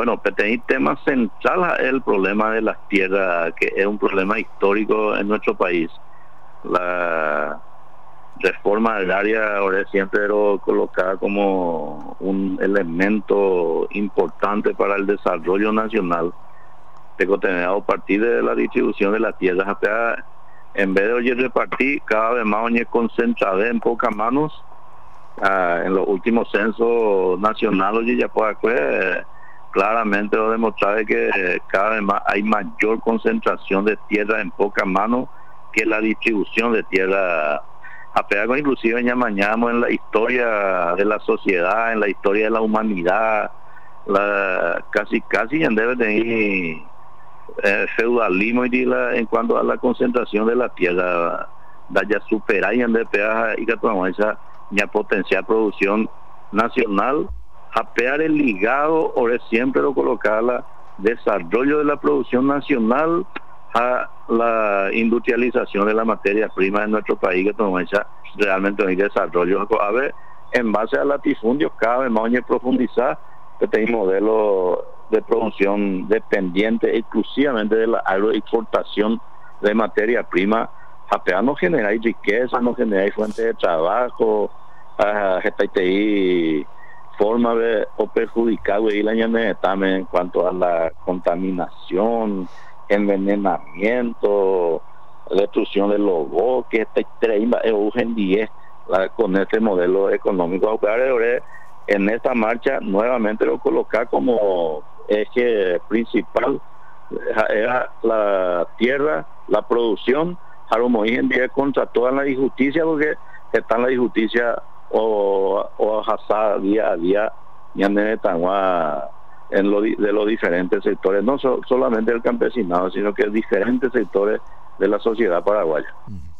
Bueno, PTI tema central es el problema de las tierras, que es un problema histórico en nuestro país. La reforma agraria ahora siempre lo colocada como un elemento importante para el desarrollo nacional. A partir de la distribución de las tierras, en vez de hoy repartir cada vez más concentrada en pocas manos. En los últimos censos nacionales ya claramente lo demostrado que cada vez más hay mayor concentración de tierra en pocas manos que la distribución de tierra. Inclusive ya mañana en la historia de la sociedad, en la historia de la humanidad, casi ya debe tener feudalismo en cuanto a la concentración de la tierra, ya superar y ya potenciar producción nacional, apear el ligado o siempre lo colocar la desarrollo de la producción nacional a la industrialización de la materia prima en nuestro país, que comienza realmente un desarrollo. A ver, en base a latifundios, cada vez más profundizar este modelo de producción dependiente exclusivamente de la agroexportación de materia prima. A no generar riqueza, no generar fuentes de trabajo, forma de o perjudicar en cuanto a la contaminación, envenenamiento, destrucción de los bosques, con este modelo económico. En esta marcha nuevamente lo colocar como eje principal era la tierra, la producción, hoy en día contra toda la injusticia, porque está en la injusticia o día a día de los diferentes sectores, no solamente el campesinado, sino que diferentes sectores de la sociedad paraguaya.